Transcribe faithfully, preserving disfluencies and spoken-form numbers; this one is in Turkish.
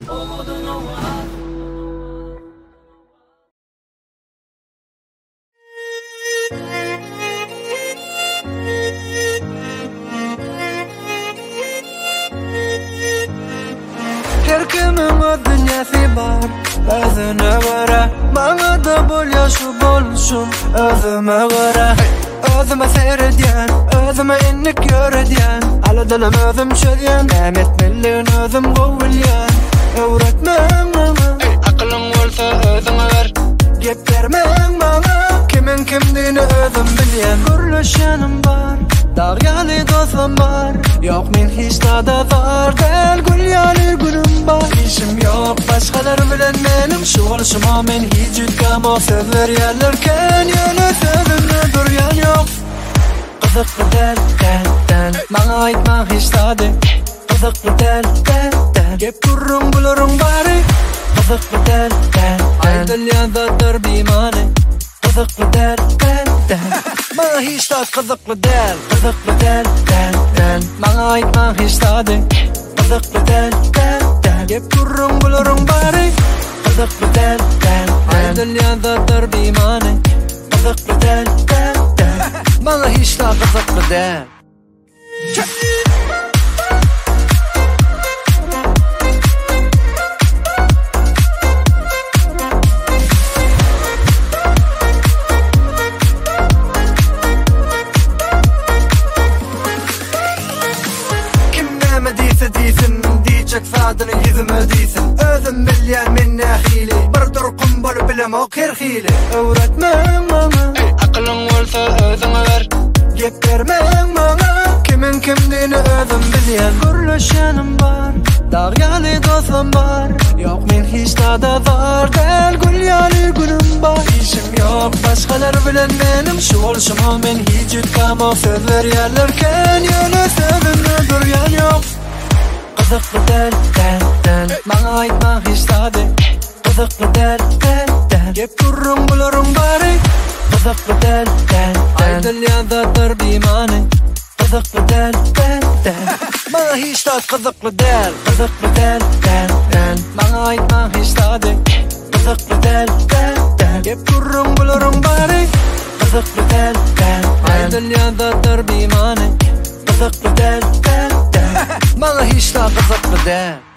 Her kimin o dünyası var, özüne göre. Bana da bol yaşı bolsun, özüme göre. Özüme seyrediyen, özüme innik görediyen. Ala dilim özüm çözyen, Mehmet Millin özüm govilyen. Öğretmen bana, akılın olsa özüne ver. Gep vermen bana, kimin kimdiğini özüm bilyen. Gürleşenim var, dağyalı dostum var. Yok men hiç tada var, del gül yalı günüm var. İşim yok, başkalar bilen benim şuğulşuma men hiç yütkam o sözler yerlerken. Yana sözümle duryan yok. Kızıklı del del del, bana aytma hiç tadı. Kızıklı del del del, gep durun bulurun bari. Kızıklı del del del, aydıl yandadır bimane. Kızıklı del del del, bana hiç tat kızıklı del. Kızıklı del del del, bana aytma hiç tadı. Kızıklı del del del, gep durun bulurun bari. Kızıklı del del del, aydıl yandadır bimane. Kızıklı del del del, bana hiç tat kızıklı del. Değilsin, diyecek sadını yüzüme değilsin. Özüm bilyen min nahili, bir durkum bol bilem o kirhili. Öğretmen bana, ey akılın olsa özüne ver. Gep vermen bana, kimin kimdiğini özüm bilyen. Gürleşenim var, dağyalı dostum var. Yok men hiç tada var, del gül yalı günüm var. İşim yok, başkalar bilen benim şuğulşuma men hiç yütkam o sözler yerlerken. Yana sözümle duryan yok. Kızıklı del del del, bana aytma hiç tadı. Kızıklı del del del, gep durun bulurun bari. Kızıklı del del del, aydıl yandadır bimane. Kızıklı del del del, bana hiç tat kızıklı del. Kızıklı del del del, bana aytma hiç tadı. Kızıklı del del del, gep durun bulurun bari. Kızıklı del del del, aydıl yandadır bimane. Kızıklı del del del, bana hiç daha kızıklı del.